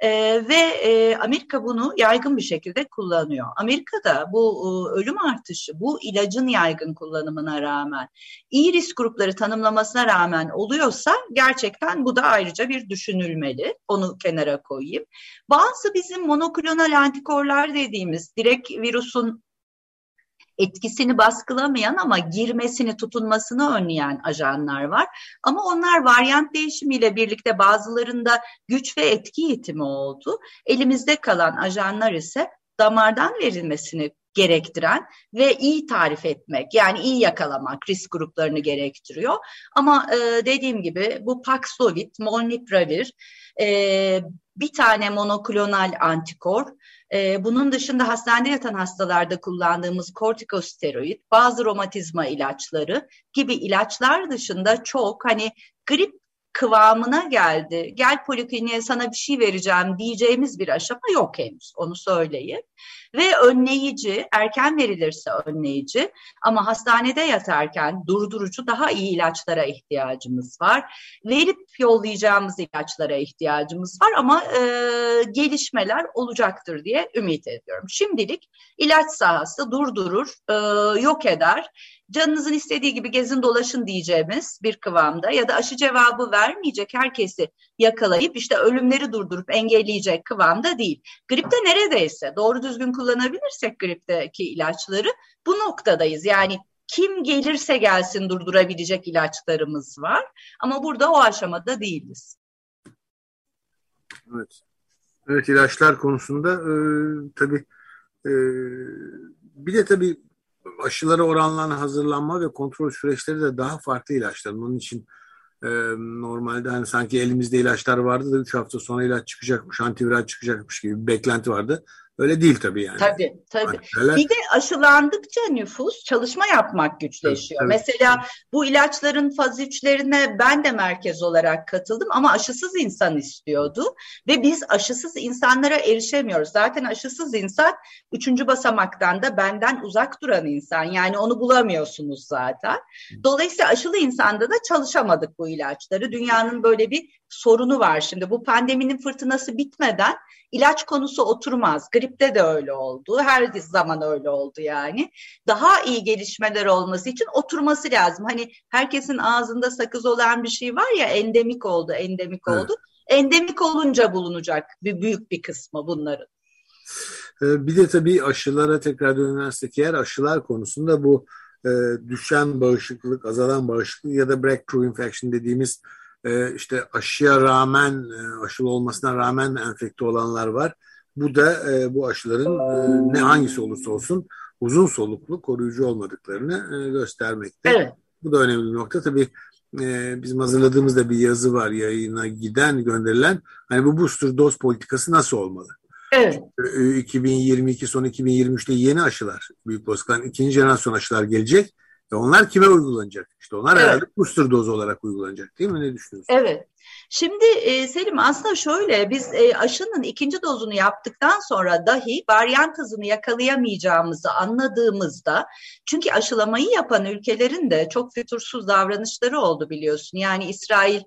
Speaker 4: Amerika bunu yaygın bir şekilde kullanıyor. Amerika'da bu ölüm artışı, bu ilacın yaygın kullanımına rağmen, iyi risk grupları tanımlamasına rağmen oluyorsa, gerçekten bu da ayrıca bir düşünülmeli. Onu kenara koyayım. Bazı bizim monoklonal antikorlar dediğimiz, direkt virüsün etkisini baskılamayan ama girmesini, tutunmasını önleyen ajanlar var. Ama onlar varyant değişimiyle birlikte bazılarında güç ve etki yitimi oldu. Elimizde kalan ajanlar ise damardan verilmesini gerektiren ve iyi tarif etmek, yani iyi yakalamak risk gruplarını gerektiriyor. Ama dediğim gibi bu Paxlovid, Molnupiravir, bir tane monoklonal antikor, bunun dışında hastanede yatan hastalarda kullandığımız kortikosteroid, bazı romatizma ilaçları gibi ilaçlar dışında çok, hani grip kıvamına geldi, gel polikliniğe sana bir şey vereceğim diyeceğimiz bir aşama yok henüz, onu söyleyeyim. Ve önleyici, erken verilirse önleyici, ama hastanede yatarken durdurucu daha iyi ilaçlara ihtiyacımız var. Verip yollayacağımız ilaçlara ihtiyacımız var, ama gelişmeler olacaktır diye ümit ediyorum. Şimdilik ilaç sahası durdurur, yok eder. Canınızın istediği gibi gezin dolaşın diyeceğimiz bir kıvamda, ya da aşı cevabı vermeyecek herkesi yakalayıp işte ölümleri durdurup engelleyecek kıvamda değil. Gripte neredeyse doğru düzgün kullanabilirsek gripteki ilaçları bu noktadayız. Yani kim gelirse gelsin durdurabilecek ilaçlarımız var, ama burada o aşamada değiliz.
Speaker 2: Evet. Evet, ilaçlar konusunda tabii bir de tabii aşılara oranlanan hazırlanma ve kontrol süreçleri de daha farklı ilaçların. Onun için normalde hani sanki elimizde ilaçlar vardı da 3 hafta sonra ilaç çıkacakmış, antiviral çıkacakmış gibi bir beklenti vardı. Öyle değil tabii yani.
Speaker 4: Tabii. Bir de aşılandıkça nüfus çalışma yapmak güçleşiyor. Evet. Mesela bu ilaçların faz 3'lerine ben de merkez olarak katıldım, ama aşısız insan istiyordu ve biz aşısız insanlara erişemiyoruz. Zaten aşısız insan 3. basamaktan da benden uzak duran insan. Yani onu bulamıyorsunuz zaten. Dolayısıyla aşılı insanda da çalışamadık bu ilaçları. Dünyanın böyle bir sorunu var şimdi. Bu pandeminin fırtınası bitmeden ilaç konusu oturmaz. Gripte de öyle oldu. Her zaman öyle oldu yani. Daha iyi gelişmeler olması için oturması lazım. Hani herkesin ağzında sakız olan bir şey var ya, endemik oldu. Evet. Endemik olunca bulunacak büyük bir kısmı bunların.
Speaker 2: Bir de tabii aşılara tekrar dönersek eğer, aşılar konusunda bu düşen bağışıklık, azalan bağışıklık ya da breakthrough infection dediğimiz işte aşıya rağmen, aşılı olmasına rağmen enfekte olanlar var. Bu da bu aşıların ne hangisi olursa olsun uzun soluklu koruyucu olmadıklarını göstermekte.
Speaker 4: Evet.
Speaker 2: Bu da önemli bir nokta. Tabii bizim hazırladığımızda bir yazı var, yayına gönderilen. Hani bu booster doz politikası nasıl olmalı?
Speaker 4: Evet.
Speaker 2: 2022 son 2023'te yeni aşılar, büyük olasılıkla ikinci jenerasyon aşılar gelecek ve onlar kime uygulanacak? İşte onlar herhalde booster doz olarak uygulanacak, değil mi? Ne düşünüyorsunuz?
Speaker 4: Evet. Şimdi Selim, aslında şöyle, biz aşının ikinci dozunu yaptıktan sonra dahi varyant hızını yakalayamayacağımızı anladığımızda, çünkü aşılamayı yapan ülkelerin de çok fütursuz davranışları oldu biliyorsun. Yani İsrail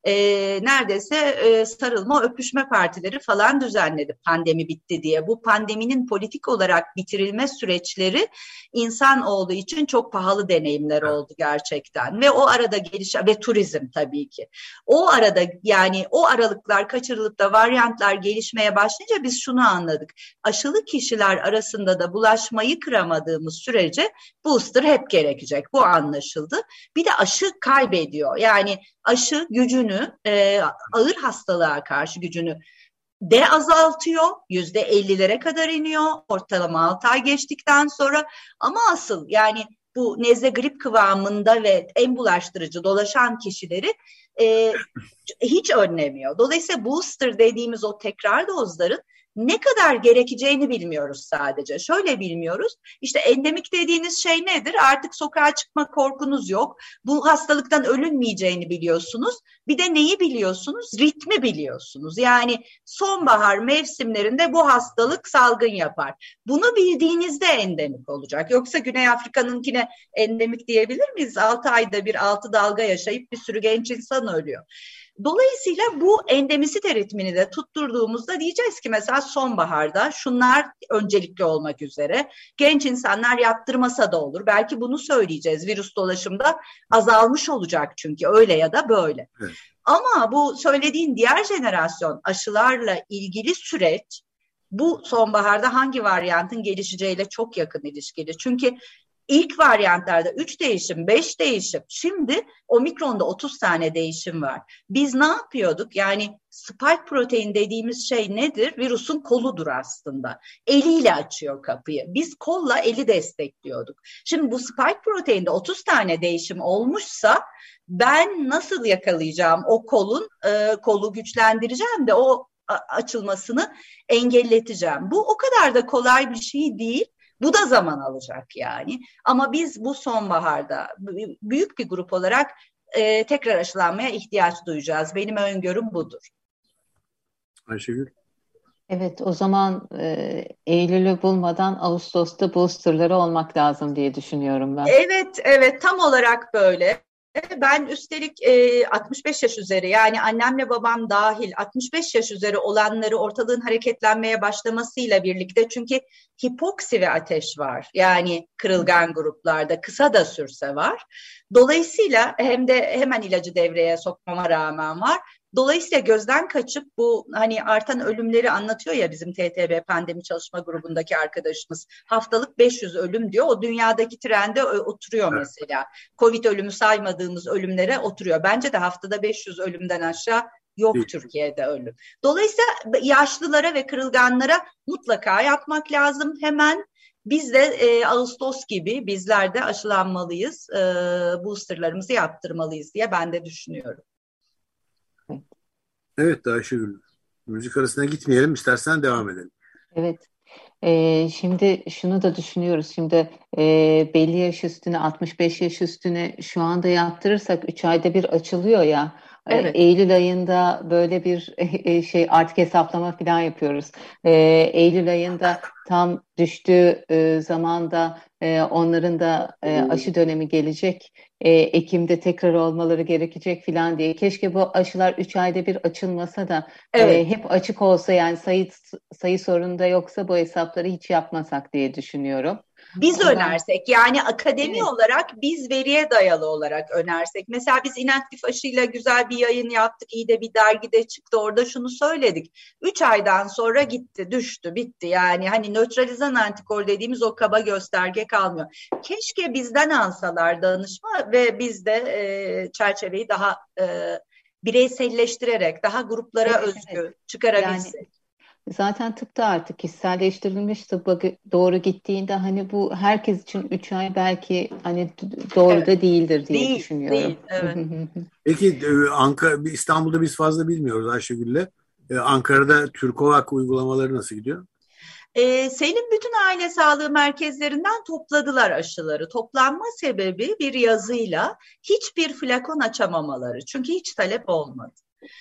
Speaker 4: neredeyse sarılma, öpüşme partileri falan düzenledi pandemi bitti diye. Bu pandeminin politik olarak bitirilme süreçleri insan olduğu için çok pahalı deneyimler oldu gerçekten. Ve o arada ve turizm tabii ki. O arada, yani o aralıklar kaçırılıp da varyantlar gelişmeye başlayınca biz şunu anladık. Aşılı kişiler arasında da bulaşmayı kıramadığımız sürece booster hep gerekecek. Bu anlaşıldı. Bir de aşı kaybediyor. Yani aşı gücünü, ağır hastalığa karşı gücünü de azaltıyor. %50'lere kadar iniyor. Ortalama 6 ay geçtikten sonra. Ama asıl yani bu nezle grip kıvamında ve en bulaştırıcı dolaşan kişileri hiç önlemiyor. Dolayısıyla booster dediğimiz o tekrar dozların ne kadar gerekeceğini bilmiyoruz sadece. Şöyle bilmiyoruz. İşte endemik dediğiniz şey nedir? Artık sokağa çıkma korkunuz yok. Bu hastalıktan ölünmeyeceğini biliyorsunuz. Bir de neyi biliyorsunuz? Ritmi biliyorsunuz. Yani sonbahar mevsimlerinde bu hastalık salgın yapar. Bunu bildiğinizde endemik olacak. Yoksa Güney Afrika'nınkine endemik diyebilir miyiz? 6 ayda bir 6 dalga yaşayıp bir sürü genç insan ölüyor. Dolayısıyla bu endemisi ritmini de tutturduğumuzda diyeceğiz ki mesela sonbaharda şunlar öncelikli olmak üzere, genç insanlar yaptırmasa da olur. Belki bunu söyleyeceğiz. Virüs dolaşımda azalmış olacak çünkü öyle ya da böyle. Evet. Ama bu söylediğin diğer jenerasyon aşılarla ilgili süreç bu sonbaharda hangi varyantın gelişeceğiyle çok yakın ilişkili. Çünkü İlk varyantlarda 3 değişim, 5 değişim. Şimdi omikronda 30 tane değişim var. Biz ne yapıyorduk? Yani spike protein dediğimiz şey nedir? Virüsün koludur aslında. Eliyle açıyor kapıyı. Biz kolla eli destekliyorduk. Şimdi bu spike proteinde 30 tane değişim olmuşsa ben nasıl yakalayacağım o kolu güçlendireceğim de o açılmasını engelleteceğim. Bu o kadar da kolay bir şey değil. Bu da zaman alacak yani. Ama biz bu sonbaharda büyük bir grup olarak tekrar aşılanmaya ihtiyaç duyacağız. Benim öngörüm budur.
Speaker 2: Ayşegül?
Speaker 3: Evet, o zaman Eylül'ü bulmadan Ağustos'ta boosterları olmak lazım diye düşünüyorum ben.
Speaker 4: Evet, tam olarak böyle. Ben üstelik 65 yaş üzeri, yani annemle babam dahil 65 yaş üzeri olanları ortalığın hareketlenmeye başlamasıyla birlikte, çünkü hipoksi ve ateş var. Yani kırılgan gruplarda kısa da sürse var. Dolayısıyla hem de hemen ilacı devreye sokmama rağmen var. Dolayısıyla gözden kaçıp bu hani artan ölümleri anlatıyor ya bizim TTB pandemi çalışma grubundaki arkadaşımız. Haftalık 500 ölüm diyor. O dünyadaki trende oturuyor mesela. Covid ölümü saymadığımız ölümlere oturuyor. Bence de haftada 500 ölümden aşağı yok Türkiye'de ölüm. Dolayısıyla yaşlılara ve kırılganlara mutlaka yapmak lazım hemen. Biz de Ağustos gibi bizler de aşılanmalıyız. Boosterlarımızı yaptırmalıyız diye ben de düşünüyorum.
Speaker 2: Evet Ayşegül, müzik arasına gitmeyelim, istersen devam edelim.
Speaker 3: Evet, şimdi şunu da düşünüyoruz. Şimdi belli yaş üstüne, 65 yaş üstüne şu anda yaptırırsak 3 ayda bir açılıyor ya. Evet. Eylül ayında böyle bir şey artık hesaplama falan yapıyoruz. Eylül ayında tam düştüğü zamanda onların da aşı dönemi gelecek. Ekim'de tekrar olmaları gerekecek falan diye. Keşke bu aşılar 3 ayda bir açılmasa da hep açık olsa, yani sayı sorunu da yoksa bu hesapları hiç yapmasak diye düşünüyorum.
Speaker 4: Biz önersek, yani akademi olarak biz veriye dayalı olarak önersek. Mesela biz inaktif aşıyla güzel bir yayın yaptık. İyi de bir dergide çıktı. Orada şunu söyledik. 3 aydan sonra gitti, düştü, bitti. Yani hani nötralizan antikor dediğimiz o kaba gösterge kalmıyor. Keşke bizden alsalar danışma ve biz de çerçeveyi daha bireyselleştirerek, daha gruplara özgü çıkarabilsek.
Speaker 3: Zaten tıpta artık kişiselleştirilmiş tıbba doğru gittiğinde hani bu herkes için 3 ay belki hani doğru
Speaker 4: Evet.
Speaker 3: da değildir diye
Speaker 4: Değil,
Speaker 3: düşünüyorum.
Speaker 4: evet.
Speaker 2: Peki Ankara, İstanbul'da biz fazla bilmiyoruz Ayşegül'le. Ankara'da Türkovak uygulamaları nasıl gidiyor?
Speaker 4: Senin bütün aile sağlığı merkezlerinden topladılar aşıları. Toplanma sebebi bir yazıyla hiçbir flakon açamamaları. Çünkü hiç talep olmadı.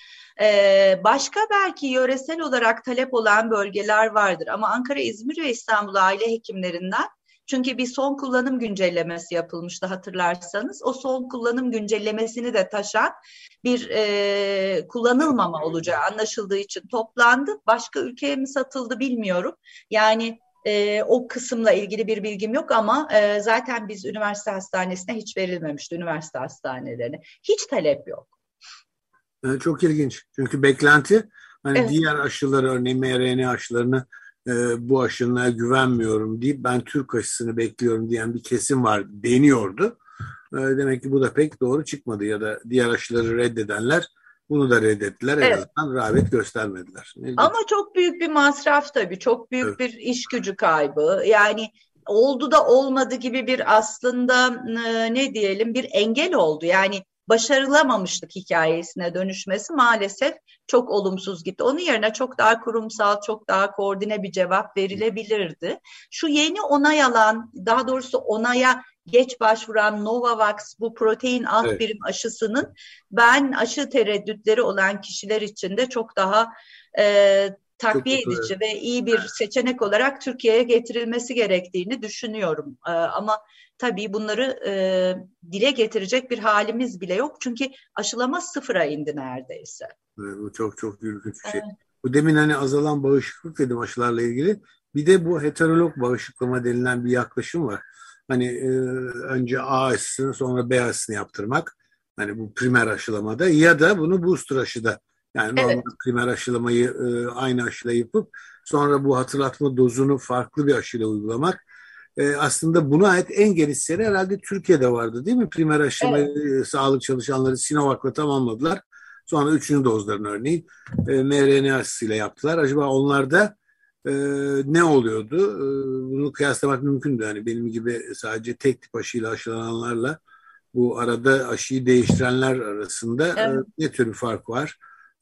Speaker 4: Başka belki yöresel olarak talep olan bölgeler vardır. Ama Ankara, İzmir ve İstanbul aile hekimlerinden, çünkü bir son kullanım güncellemesi yapılmıştı hatırlarsanız. O son kullanım güncellemesini de taşan bir kullanılmama olacağı anlaşıldığı için toplandı. Başka ülkeye mi satıldı bilmiyorum. Yani o kısımla ilgili bir bilgim yok ama zaten biz üniversite hastanesine hiç verilmemişti, üniversite hastanelerine. Hiç talep yok.
Speaker 2: Çok ilginç. Çünkü beklenti hani
Speaker 4: Evet.
Speaker 2: diğer aşıları, örneğin mRNA aşılarını bu aşına güvenmiyorum deyip ben Türk aşısını bekliyorum diyen bir kesim var deniyordu. Demek ki bu da pek doğru çıkmadı ya da diğer aşıları reddedenler bunu da reddettiler. En
Speaker 4: Evet.
Speaker 2: azından rağbet göstermediler.
Speaker 4: Ama çok büyük bir masraf tabii, çok büyük
Speaker 2: Evet.
Speaker 4: bir iş gücü kaybı. Yani oldu da olmadı gibi bir aslında ne diyelim bir engel oldu. Yani başarılamamışlık hikayesine dönüşmesi maalesef çok olumsuz gitti. Onun yerine çok daha kurumsal, çok daha koordine bir cevap verilebilirdi. Şu yeni onay alan, daha doğrusu onaya geç başvuran Novavax, bu protein alt
Speaker 2: Evet.
Speaker 4: birim aşısının ben aşı tereddütleri olan kişiler için de çok daha takviye
Speaker 2: Çok
Speaker 4: edici ve iyi bir seçenek olarak Türkiye'ye getirilmesi gerektiğini düşünüyorum. Ama tabii bunları dile getirecek bir halimiz bile yok. Çünkü aşılama sıfıra indi neredeyse.
Speaker 2: Evet, bu çok çok ürkünç bir şey.
Speaker 4: Evet.
Speaker 2: Bu demin hani azalan bağışıklık dedim aşılarla ilgili. Bir de bu heterolog bağışıklama denilen bir yaklaşım var. Hani önce A aşısını sonra B aşısını yaptırmak. Hani bu primer aşılamada ya da bunu booster aşıda. Yani normal
Speaker 4: Evet.
Speaker 2: primer aşılamayı aynı aşıyla yapıp sonra bu hatırlatma dozunu farklı bir aşıyla uygulamak. Aslında buna ait en geniş seri herhalde Türkiye'de vardı değil mi? Primer
Speaker 4: Evet.
Speaker 2: aşılamayı sağlık çalışanları Sinovac'la tamamladılar. Sonra 3. dozlarını örneğin mRNA aşısıyla yaptılar. Acaba onlarda ne oluyordu? Bunu kıyaslamak mümkündü. Yani benim gibi sadece tek tip aşıyla aşılananlarla bu arada aşıyı değiştirenler arasında
Speaker 4: Evet.
Speaker 2: ne tür bir fark var?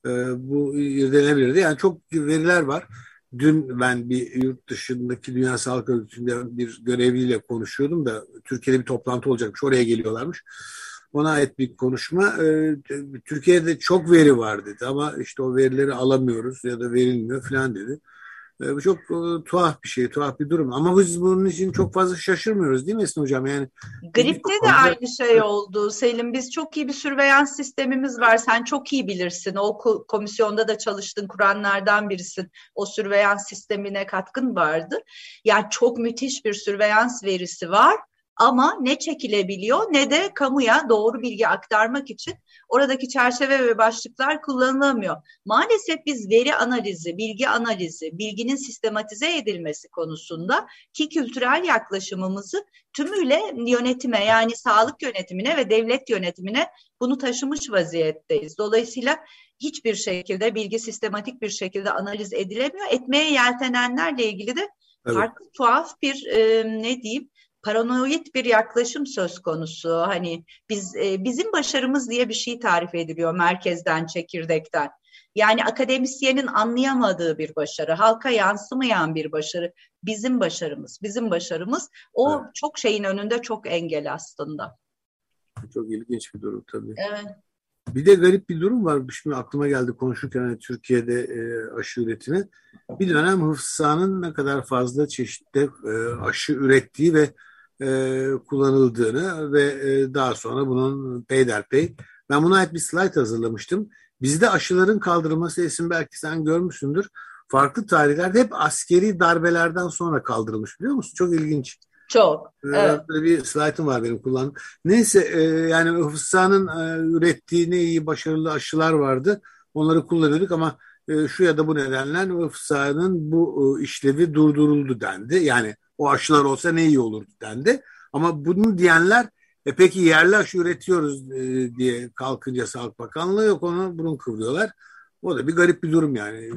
Speaker 2: Bu irdelenebilirdi. Yani çok veriler var. Dün ben bir yurt dışındaki Dünya Sağlık Örgütü'nde bir görevliyle konuşuyordum da Türkiye'de bir toplantı olacakmış. Oraya geliyorlarmış. Ona ait bir konuşma. Türkiye'de çok veri var dedi ama işte o verileri alamıyoruz ya da verilmiyor falan dedi. Bu çok tuhaf bir şey, tuhaf bir durum. Ama biz bunun için çok fazla şaşırmıyoruz değil mi Esin Hocam? Yani biz
Speaker 4: Gripte
Speaker 2: birçok
Speaker 4: de
Speaker 2: konuda
Speaker 4: aynı şey oldu Selim. Biz çok iyi bir sürveyans sistemimiz var. Sen çok iyi bilirsin. O komisyonda da çalıştın, kuranlardan birisin. O sürveyans sistemine katkın vardı. Yani çok müthiş bir sürveyans verisi var. Ama ne çekilebiliyor ne de kamuya doğru bilgi aktarmak için oradaki çerçeve ve başlıklar kullanılamıyor. Maalesef biz veri analizi, bilgi analizi, bilginin sistematize edilmesi konusunda ki kültürel yaklaşımımızı tümüyle yönetime, yani sağlık yönetimine ve devlet yönetimine bunu taşımış vaziyetteyiz. Dolayısıyla hiçbir şekilde bilgi sistematik bir şekilde analiz edilemiyor. Etmeye yeltenenlerle ilgili de farklı tuhaf bir ne diyeyim, paranoid bir yaklaşım söz konusu. Hani bizim başarımız diye bir şey tarif ediliyor merkezden, çekirdekten. Yani akademisyenin anlayamadığı bir başarı, halka yansımayan bir başarı. Bizim başarımız, bizim başarımız. O çok şeyin önünde çok engel aslında.
Speaker 2: çok ilginç bir durum tabii.
Speaker 4: Evet.
Speaker 2: Bir de garip bir durum var. Şimdi aklıma geldi konuşurken hani Türkiye'de aşı üretimi. Bir dönem Hıfzı'nın ne kadar fazla çeşitli aşı ürettiği ve kullanıldığını ve daha sonra bunun peyderpey. Ben buna ait bir slide hazırlamıştım. Bizde aşıların kaldırılması, Esin belki sen görmüşsündür. Farklı tarihlerde hep askeri darbelerden sonra kaldırılmış biliyor musun? Çok ilginç.
Speaker 4: Çok. Evet.
Speaker 2: Böyle bir slaytım var benim kullandığım. Neyse yani Hıfzı'nın ürettiği ne iyi başarılı aşılar vardı. Onları kullanıyorduk ama şu ya da bu nedenle Hıfzı'nın bu işlevi durduruldu dendi. Yani o aşılar olsa ne iyi olurdu dendi. Ama bunu diyenler peki yerli aşı üretiyoruz diye kalkınca Sağlık Bakanlığı yok, onu burun kıvırıyorlar. O da bir garip bir durum yani.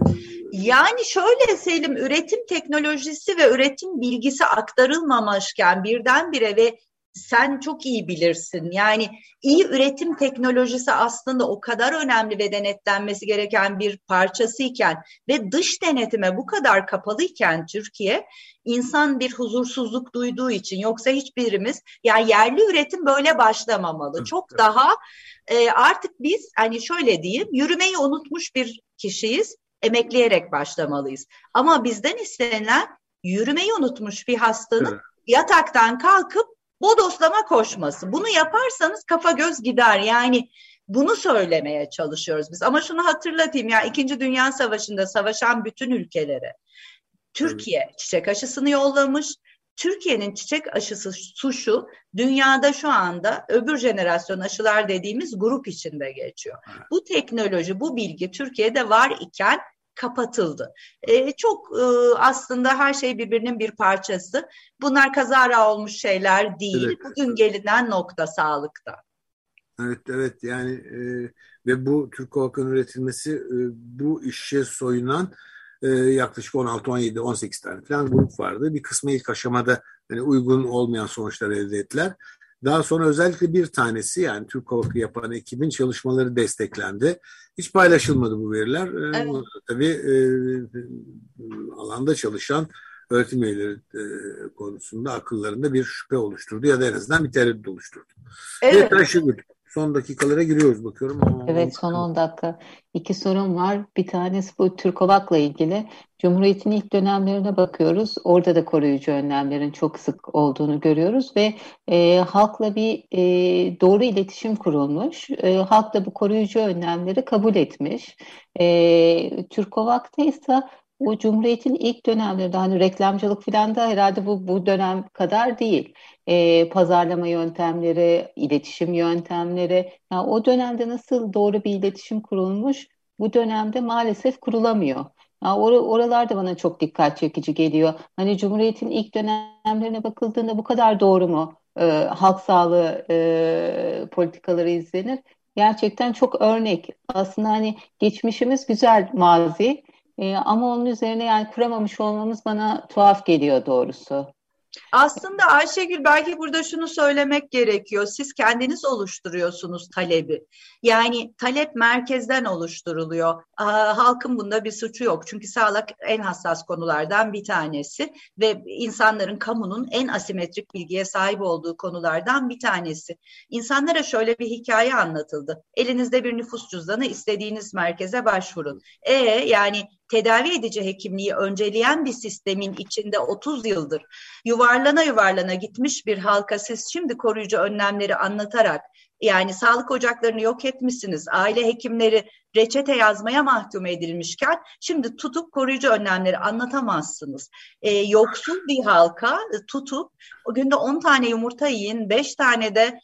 Speaker 4: Yani şöyle Selim, üretim teknolojisi ve üretim bilgisi aktarılmamışken birdenbire ve sen çok iyi bilirsin. Yani iyi üretim teknolojisi aslında o kadar önemli ve denetlenmesi gereken bir parçasıyken ve dış denetime bu kadar kapalıyken Türkiye, insan bir huzursuzluk duyduğu için, yoksa hiçbirimiz, yani yerli üretim böyle başlamamalı. Çok daha artık biz hani şöyle diyeyim, yürümeyi unutmuş bir kişiyiz. Emekleyerek başlamalıyız. Ama bizden istenilen yürümeyi unutmuş bir hastanın yataktan kalkıp bodoslama koşması. Bunu yaparsanız kafa göz gider. Yani bunu söylemeye çalışıyoruz biz. Ama şunu hatırlatayım ya, İkinci Dünya Savaşı'nda savaşan bütün ülkelere Türkiye çiçek aşısını yollamış. Türkiye'nin çiçek aşısı şu, dünyada şu anda öbür jenerasyon aşılar dediğimiz grup içinde geçiyor. Bu teknoloji, bu bilgi Türkiye'de var iken kapatıldı. Çok aslında her şey birbirinin bir parçası. Bunlar kazara olmuş şeyler değil. Evet. Bugün gelinen nokta sağlıkta.
Speaker 2: Evet yani ve bu Türk Havak'ın üretilmesi bu işe soyunan yaklaşık 16, 17, 18 tane falan grup vardı. Bir kısmı ilk aşamada yani uygun olmayan sonuçlar elde ettiler. Daha sonra özellikle bir tanesi, yani Türk Havak'ı yapan ekibin çalışmaları desteklendi. Hiç paylaşılmadı bu veriler. Evet. Tabii alanda çalışan öğretim üyeleri konusunda akıllarında bir şüphe oluşturdu ya da en azından bir tereddüt oluşturdu. Evet Ayşegül. Son dakikalara giriyoruz bakıyorum.
Speaker 3: Evet, son 10 dakika. 2 sorum var. Bir tanesi bu Türk Havak'la ilgili. Cumhuriyet'in ilk dönemlerine bakıyoruz. Orada da koruyucu önlemlerin çok sık olduğunu görüyoruz ve halkla bir doğru iletişim kurulmuş. Halk da bu koruyucu önlemleri kabul etmiş. Türk Havak'ta ise o Cumhuriyet'in ilk dönemlerinde hani reklamcılık falan da herhalde bu dönem kadar değil. Pazarlama yöntemleri, iletişim yöntemleri. Yani o dönemde nasıl doğru bir iletişim kurulmuş, bu dönemde maalesef kurulamıyor. Yani oralar da bana çok dikkat çekici geliyor. Hani Cumhuriyet'in ilk dönemlerine bakıldığında bu kadar doğru mu halk sağlığı politikaları izlenir? Gerçekten çok örnek. Aslında hani geçmişimiz güzel, mazi. Ama onun üzerine yani kuramamış olmamız bana tuhaf geliyor doğrusu.
Speaker 4: Aslında Ayşegül, belki burada şunu söylemek gerekiyor. Siz kendiniz oluşturuyorsunuz talebi. Yani talep merkezden oluşturuluyor. Halkın bunda bir suçu yok. Çünkü sağlık en hassas konulardan bir tanesi ve insanların, kamunun en asimetrik bilgiye sahip olduğu konulardan bir tanesi. İnsanlara şöyle bir hikaye anlatıldı. Elinizde bir nüfus cüzdanı, istediğiniz merkeze başvurun. Yani tedavi edici hekimliği önceleyen bir sistemin içinde 30 yıldır yuvarlana gitmiş bir halka siz şimdi koruyucu önlemleri anlatarak, yani sağlık ocaklarını yok etmişsiniz, aile hekimleri reçete yazmaya mahkum edilmişken şimdi tutup koruyucu önlemleri anlatamazsınız. Yoksul bir halka tutup o günde 10 tane yumurta yiyin, 5 tane de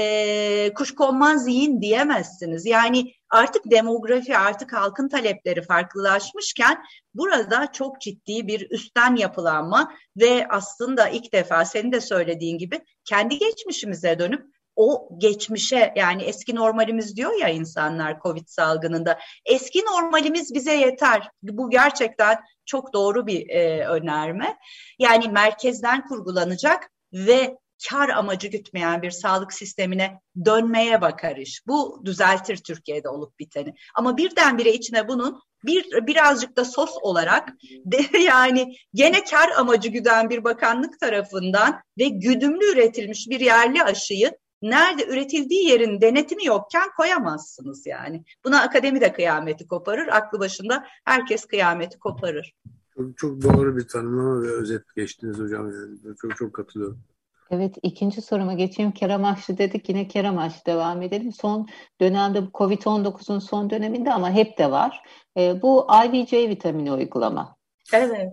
Speaker 4: kuşkonmaz yiyin diyemezsiniz. Yani artık demografi, artık halkın talepleri farklılaşmışken burada çok ciddi bir üstten yapılanma ve aslında ilk defa senin de söylediğin gibi kendi geçmişimize dönüp o geçmişe, yani eski normalimiz diyor ya insanlar Covid salgınında, eski normalimiz bize yeter. Bu gerçekten çok doğru bir önerme. Yani merkezden kurgulanacak ve kar amacı gütmeyen bir sağlık sistemine dönmeye bakar iş. Bu düzeltir Türkiye'de olup biteni. Ama birdenbire içine bunun birazcık da sos olarak yani gene kar amacı güden bir bakanlık tarafından ve güdümlü üretilmiş bir yerli aşıyı nerede üretildiği yerin denetimi yokken koyamazsınız yani. Buna akademi de kıyameti koparır, aklı başında herkes kıyameti koparır.
Speaker 2: Çok doğru bir tanımlama ve özet geçtiniz hocam. Yani. Çok katılıyorum.
Speaker 3: Evet, ikinci soruma geçeyim. Kar amaçlı dedik, yine kar amaçlı devam edelim. Son dönemde bu Covid-19'un son döneminde ama hep de var. Bu IV-C vitamini uygulama.
Speaker 4: Evet.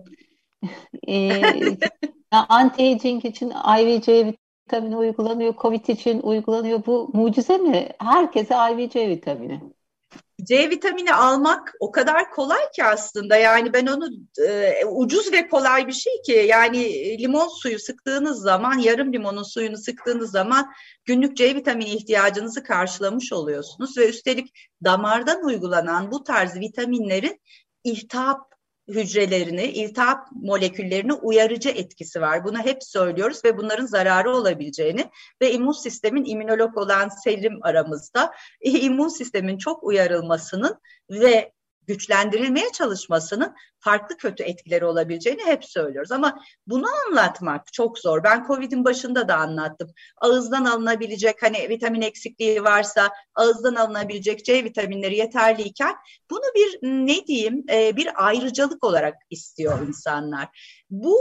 Speaker 3: Anti-aging için IV-C vitamini uygulanıyor, Covid için uygulanıyor. Bu mucize mi? Herkese IV-C vitamini.
Speaker 4: C vitamini almak o kadar kolay ki aslında, yani ben onu ucuz ve kolay bir şey ki, yani limon suyu sıktığınız zaman, yarım limonun suyunu sıktığınız zaman günlük C vitamini ihtiyacınızı karşılamış oluyorsunuz ve üstelik damardan uygulanan bu tarz vitaminlerin iltihap hücrelerini, iltihap moleküllerini uyarıcı etkisi var. Bunu hep söylüyoruz ve bunların zararı olabileceğini ve immün sistemin, immünolog olan Selim aramızda, immün sistemin çok uyarılmasının ve güçlendirilmeye çalışmasının farklı kötü etkileri olabileceğini hep söylüyoruz. Ama bunu anlatmak çok zor. Ben COVID'in başında da anlattım. Ağızdan alınabilecek, hani vitamin eksikliği varsa ağızdan alınabilecek C vitaminleri yeterliyken bunu bir ne diyeyim bir ayrıcalık olarak istiyor insanlar. Bu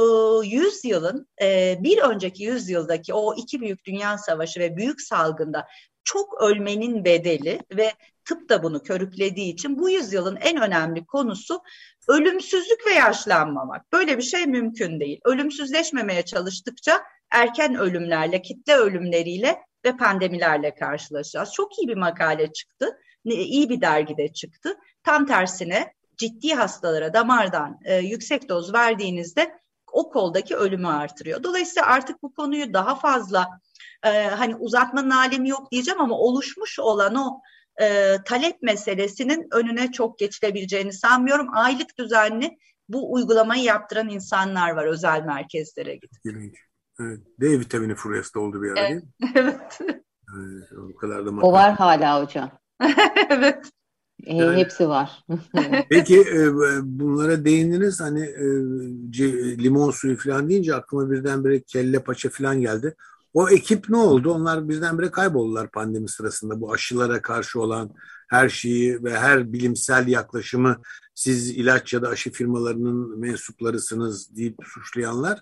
Speaker 4: yüzyılın bir önceki yüzyıldaki o iki büyük dünya savaşı ve büyük salgında çok ölmenin bedeli ve tıp da bunu körüklediği için bu yüzyılın en önemli konusu ölümsüzlük ve yaşlanmamak. Böyle bir şey mümkün değil. Ölümsüzleşmemeye çalıştıkça erken ölümlerle, kitle ölümleriyle ve pandemilerle karşılaşacağız. Çok iyi bir makale çıktı, iyi bir dergide çıktı. Tam tersine ciddi hastalara damardan yüksek doz verdiğinizde o koldaki ölümü artırıyor. Dolayısıyla artık bu konuyu daha fazla hani uzatmanın alemi yok diyeceğim ama oluşmuş olan o talep meselesinin önüne çok geçilebileceğini sanmıyorum. Aylık düzenli bu uygulamayı yaptıran insanlar var özel merkezlere gidip.
Speaker 2: Evet. D vitamini furyası da oldu bir ara değil mi?
Speaker 4: Evet.
Speaker 2: O kadar da
Speaker 3: o var hala hocam.
Speaker 4: Evet.
Speaker 3: Yani, hepsi var.
Speaker 2: Peki bunlara değindiniz hani limon suyu falan deyince aklıma birdenbire kelle paça falan geldi. O ekip ne oldu? Onlar birdenbire kayboldular pandemi sırasında. Bu aşılara karşı olan her şeyi ve her bilimsel yaklaşımı siz ilaç ya da aşı firmalarının mensuplarısınız deyip suçlayanlar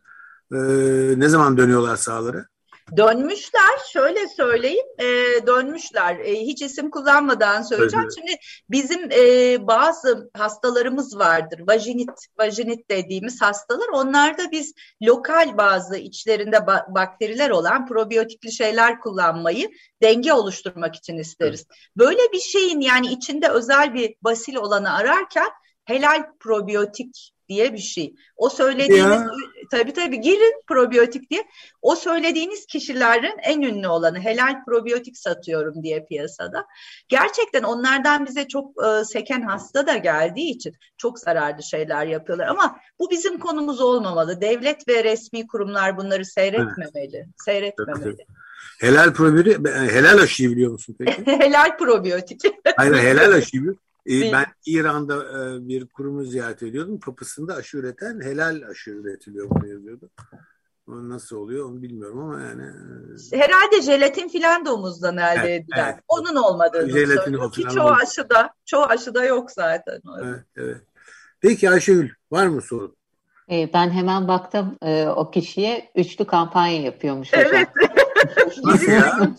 Speaker 2: ne zaman dönüyorlar sahalara?
Speaker 4: Dönmüşler, şöyle söyleyeyim, dönmüşler. Hiç isim kullanmadan söyleyeceğim. Evet. Şimdi bizim bazı hastalarımız vardır, vajinit dediğimiz hastalar. Onlarda biz lokal bazı içlerinde bakteriler olan probiyotikli şeyler kullanmayı denge oluşturmak için isteriz. Evet. Böyle bir şeyin yani içinde özel bir basil olanı ararken helal probiyotik diye bir şey. O söylediğiniz tabii girin probiyotik diye. O söylediğiniz kişilerin en ünlü olanı helal probiyotik satıyorum diye piyasada. Gerçekten onlardan bize çok seken hasta da geldiği için çok zararlı şeyler yapıyorlar ama bu bizim konumuz olmamalı. Devlet ve resmi kurumlar bunları seyretmemeli. Evet. Seyretmemeli.
Speaker 2: Helal probiyotik, helal aşıyı biliyor musun peki?
Speaker 4: Helal probiyotik.
Speaker 2: Hayır, helal aşıyı biliyor. Ben İran'da bir kurumu ziyaret ediyordum. Kapısında aşı üreten helal aşı üretiliyor bunu yazıyordu. O nasıl oluyor onu bilmiyorum ama yani.
Speaker 4: Herhalde jelatin filan da omuzdan elde edilen. Evet. Onun olmadığını söylüyor ki çoğu aşıda yok zaten.
Speaker 2: Evet. Peki Ayşegül var mı sorun?
Speaker 3: Ben hemen baktım o kişiye üçlü kampanya yapıyormuş hocam.
Speaker 4: Evet.
Speaker 2: Nasıl ya?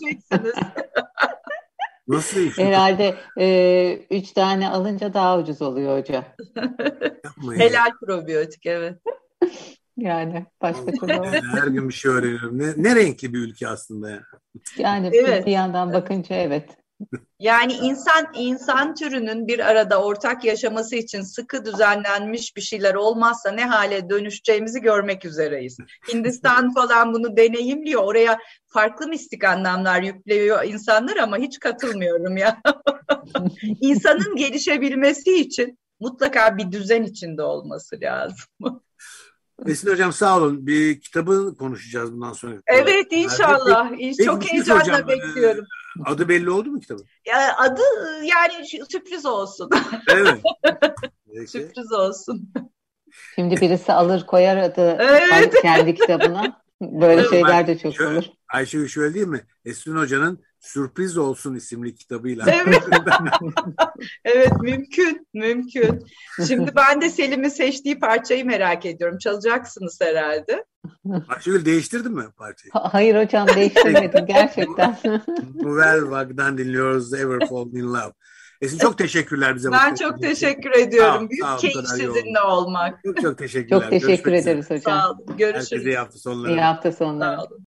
Speaker 2: Nasıl işin?
Speaker 3: Herhalde 3 tane alınca daha ucuz oluyor hocam.
Speaker 4: Helal probiyotik evet.
Speaker 3: Yani başka türlü
Speaker 2: her gün bir şey öğreniyorum. Ne renkli bir ülke aslında ya.
Speaker 3: Yani evet. Bir yandan bakınca evet.
Speaker 4: Yani insan türünün bir arada ortak yaşaması için sıkı düzenlenmiş bir şeyler olmazsa ne hale dönüşeceğimizi görmek üzereyiz. Hindistan falan bunu deneyimliyor. Oraya farklı mistik anlamlar yüklüyor insanlar ama hiç katılmıyorum ya. İnsanın gelişebilmesi için mutlaka bir düzen içinde olması lazım.
Speaker 2: Esin Hocam sağ olun. Bir kitabı konuşacağız bundan sonra.
Speaker 4: Evet inşallah. Çok heyecanla bekliyorum.
Speaker 2: Adı belli oldu mu kitabın?
Speaker 4: Ya, adı yani sürpriz olsun.
Speaker 2: Evet.
Speaker 4: Sürpriz olsun.
Speaker 3: Şimdi birisi alır koyar adı
Speaker 4: evet.
Speaker 3: Kendi kitabına. Böyle şeyler de çok olur.
Speaker 2: Ayşegül şöyle değil mi? Esin Hoca'nın Sürpriz Olsun isimli kitabıyla.
Speaker 4: Evet. Evet mümkün. Şimdi ben de Selim'in seçtiği parçayı merak ediyorum. Çalacaksınız herhalde.
Speaker 2: Ayşegül değiştirdin mi parçayı?
Speaker 3: Hayır hocam değiştirmedim gerçekten.
Speaker 2: Nouvelle Vague'dan dinliyoruz Ever Fall in Love. Esin çok teşekkürler bize.
Speaker 4: Ben çok teşekkür ediyorum. Büyük keyif sizinle olmak.
Speaker 2: Çok teşekkürler.
Speaker 3: Çok teşekkür ederiz hocam.
Speaker 4: Sağ olun. Görüşürüz.
Speaker 2: Herkese iyi hafta sonları.
Speaker 3: İyi hafta sonları.